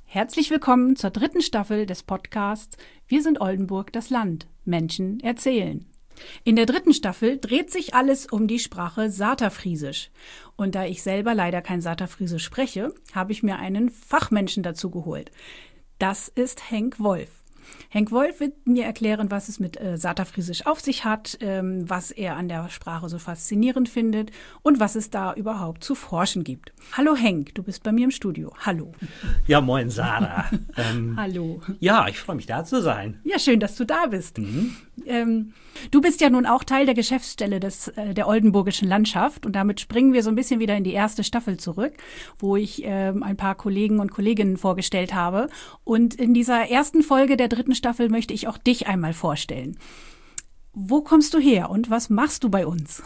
Herzlich willkommen zur 3. Staffel des Podcasts Wir sind Oldenburg, das Land. Menschen erzählen. In der 3. Staffel dreht sich alles um die Sprache Saterfriesisch. Und da ich selber leider kein Saterfriesisch spreche, habe ich mir einen Fachmenschen dazu geholt. Das ist Henk Wolf. Henk Wolf wird mir erklären, was es mit Saterfriesisch auf sich hat, was er an der Sprache so faszinierend findet und was es da überhaupt zu forschen gibt. Hallo Henk, du bist bei mir im Studio. Hallo. Ja, moin Sarah. Hallo. Ja, ich freue mich, da zu sein. Ja, schön, dass du da bist. Du bist ja nun auch Teil der Geschäftsstelle der oldenburgischen Landschaft und damit springen wir so ein bisschen wieder in die 1. Staffel zurück, wo ich ein paar Kollegen und Kolleginnen vorgestellt habe. Und in dieser ersten Folge der 3. Staffel möchte ich auch dich einmal vorstellen. Wo kommst du her und was machst du bei uns?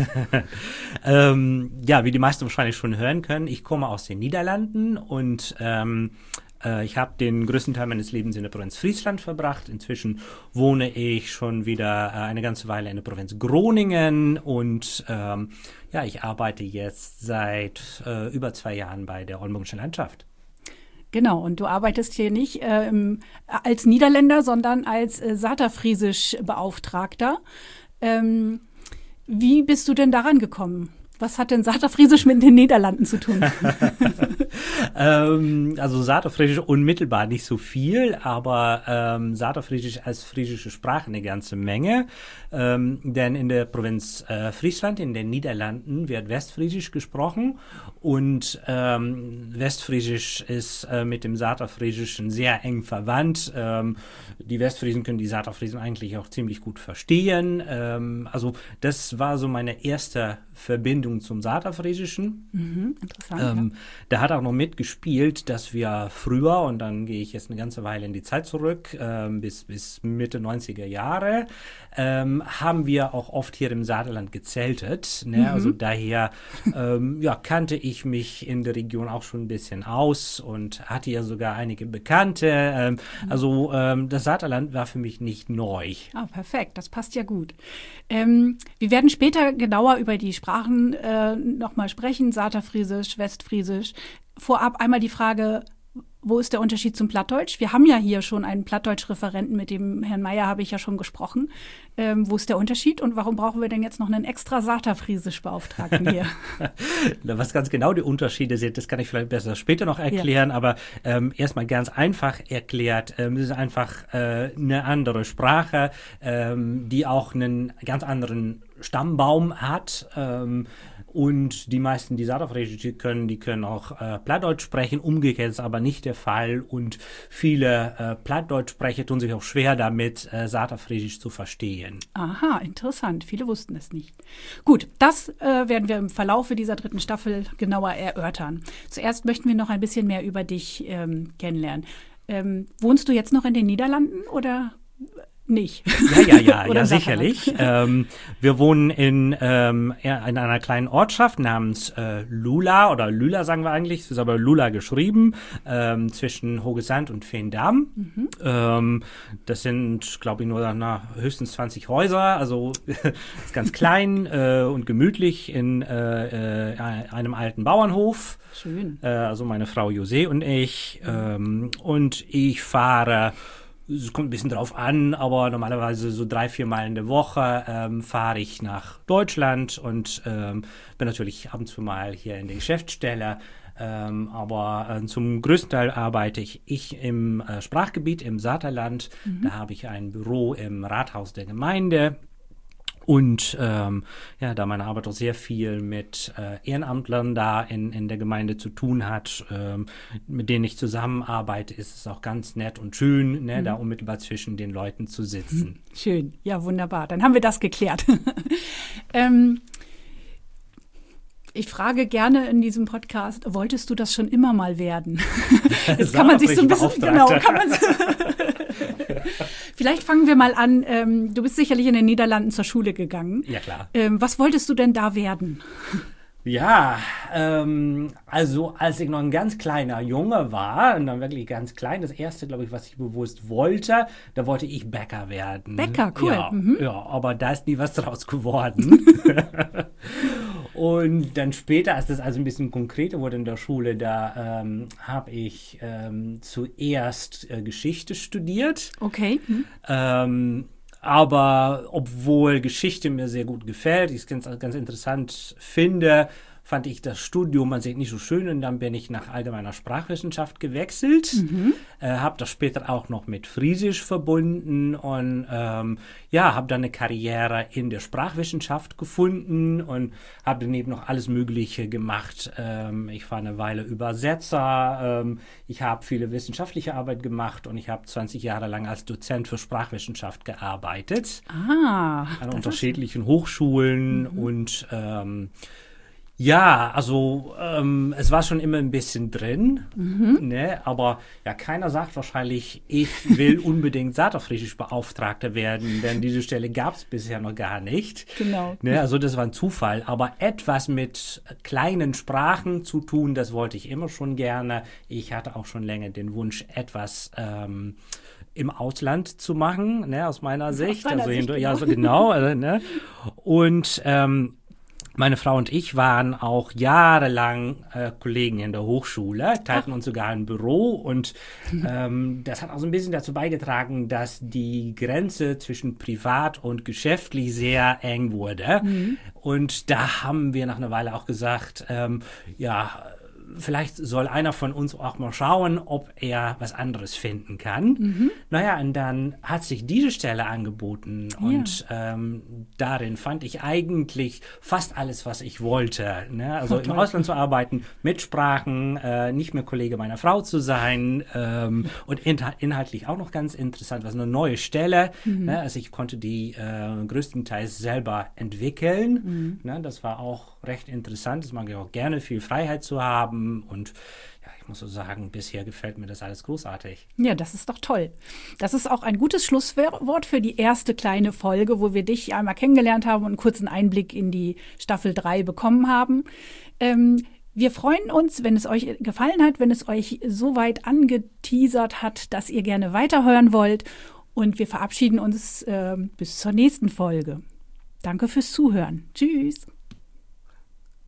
Ja, wie die meisten wahrscheinlich schon hören können, ich komme aus den Niederlanden und ich habe den größten Teil meines Lebens in der Provinz Friesland verbracht. Inzwischen wohne ich schon wieder eine ganze Weile in der Provinz Groningen und ich arbeite jetzt seit über 2 Jahren bei der Oldenburgischen Landschaft. Genau, und du arbeitest hier nicht als Niederländer, sondern als Saterfriesisch-Beauftragter. Wie bist du denn daran gekommen? Was hat denn Saterfriesisch mit den Niederlanden zu tun? Also Saterfriesisch unmittelbar nicht so viel, aber Saterfriesisch als friesische Sprache eine ganze Menge. Denn in der Provinz Friesland, in den Niederlanden, wird Westfriesisch gesprochen und Westfriesisch ist mit dem Saterfriesischen sehr eng verwandt. Die Westfriesen können die Saterfriesen eigentlich auch ziemlich gut verstehen. Also das war so meine erste Verbindung zum Saterfriesischen. Interessant. Da hat auch noch mitgespielt, dass wir früher, und dann gehe ich jetzt eine ganze Weile in die Zeit zurück, bis Mitte 90er Jahre, haben wir auch oft hier im Saarland gezeltet. Ne? Also daher kannte ich mich in der Region auch schon ein bisschen aus und hatte ja sogar einige Bekannte. Das Saarland war für mich nicht neu. Ah, perfekt, das passt ja gut. Wir werden später genauer über die Sprachen nochmal sprechen, Saterfriesisch, Westfriesisch. Vorab einmal die Frage, wo ist der Unterschied zum Plattdeutsch? Wir haben ja hier schon einen Plattdeutsch-Referenten, mit dem Herrn Meier habe ich ja schon gesprochen. Wo ist der Unterschied und warum brauchen wir denn jetzt noch einen extra Saterfriesisch-Beauftragten hier? Was ganz genau die Unterschiede sind, das kann ich vielleicht besser später noch erklären, aber erstmal ganz einfach erklärt, es ist einfach eine andere Sprache, die auch einen ganz anderen Stammbaum hat. Und die meisten, die Saterfriesisch können, die können auch Plattdeutsch sprechen. Umgekehrt ist aber nicht der Fall. Und viele Plattdeutschsprecher tun sich auch schwer damit, Saterfriesisch zu verstehen. Aha, interessant. Viele wussten es nicht. Gut, das werden wir im Verlaufe dieser 3. Staffel genauer erörtern. Zuerst möchten wir noch ein bisschen mehr über dich kennenlernen. Wohnst du jetzt noch in den Niederlanden oder nicht? Ja, sicherlich. Wir wohnen in einer kleinen Ortschaft namens Lula oder Lüla sagen wir eigentlich. Es ist aber Lula geschrieben, zwischen Hogesand und Veendam. Das sind, glaube ich, nur höchstens 20 Häuser. Also ist ganz klein und gemütlich in einem alten Bauernhof. Schön. Also meine Frau José und ich. Und ich fahre, es kommt ein bisschen drauf an, aber normalerweise so 3-4 Mal in der Woche fahre ich nach Deutschland und bin natürlich ab und zu mal hier in der Geschäftsstelle. Aber zum größten Teil arbeite ich im Sprachgebiet im Saterland. Da habe ich ein Büro im Rathaus der Gemeinde. Und da meine Arbeit auch sehr viel mit Ehrenamtlern da in der Gemeinde zu tun hat, mit denen ich zusammenarbeite, ist es auch ganz nett und schön, ne, da unmittelbar zwischen den Leuten zu sitzen. Schön, ja wunderbar, dann haben wir das geklärt. Ich frage gerne in diesem Podcast, wolltest du das schon immer mal werden? Jetzt kann man sich so ein bisschen, Vielleicht fangen wir mal an. Du bist sicherlich in den Niederlanden zur Schule gegangen. Ja, klar. Was wolltest du denn da werden? Ja, also als ich noch ein ganz kleiner Junge war, und dann wirklich ganz klein, das erste, glaube ich, was ich bewusst wollte, da wollte ich Bäcker werden. Bäcker, cool. Ja, aber da ist nie was draus geworden. Und dann später, als das also ein bisschen konkreter wurde in der Schule, da habe ich zuerst Geschichte studiert. Okay. Aber obwohl Geschichte mir sehr gut gefällt, ich es ganz interessant finde, fand ich das Studium an sich nicht so schön und dann bin ich nach allgemeiner Sprachwissenschaft gewechselt, habe das später auch noch mit Friesisch verbunden und habe dann eine Karriere in der Sprachwissenschaft gefunden und habe daneben noch alles Mögliche gemacht. Ich war eine Weile Übersetzer, ich habe viele wissenschaftliche Arbeit gemacht und ich habe 20 Jahre lang als Dozent für Sprachwissenschaft gearbeitet. An unterschiedlichen Hochschulen und ja, also es war schon immer ein bisschen drin, ne? Aber ja, keiner sagt wahrscheinlich, ich will unbedingt Saterfriesisch-Beauftragter werden, denn diese Stelle gab es bisher noch gar nicht. Genau. Ne? Also das war ein Zufall, aber etwas mit kleinen Sprachen zu tun, das wollte ich immer schon gerne. Ich hatte auch schon länger den Wunsch, etwas im Ausland zu machen, ne? Aus meiner Sicht. Ja, so genau. Ne? Und meine Frau und ich waren auch jahrelang Kollegen in der Hochschule, teilten uns sogar ein Büro und das hat auch so ein bisschen dazu beigetragen, dass die Grenze zwischen privat und geschäftlich sehr eng wurde. Und da haben wir nach einer Weile auch gesagt, vielleicht soll einer von uns auch mal schauen, ob er was anderes finden kann. Naja, und dann hat sich diese Stelle angeboten und darin fand ich eigentlich fast alles, was ich wollte. Ne? Also im Ausland zu arbeiten, mit Sprachen, nicht mehr Kollege meiner Frau zu sein und inhaltlich auch noch ganz interessant, was eine neue Stelle. Ne? Also ich konnte die größtenteils selber entwickeln. Ne? Das war auch recht interessant. Das mag ich auch gerne, viel Freiheit zu haben. Und ja, ich muss so sagen, bisher gefällt mir das alles großartig. Ja, das ist doch toll. Das ist auch ein gutes Schlusswort für die erste kleine Folge, wo wir dich einmal kennengelernt haben und einen kurzen Einblick in die Staffel 3 bekommen haben. Wir freuen uns, wenn es euch gefallen hat, wenn es euch so weit angeteasert hat, dass ihr gerne weiterhören wollt. Und wir verabschieden uns bis zur nächsten Folge. Danke fürs Zuhören. Tschüss.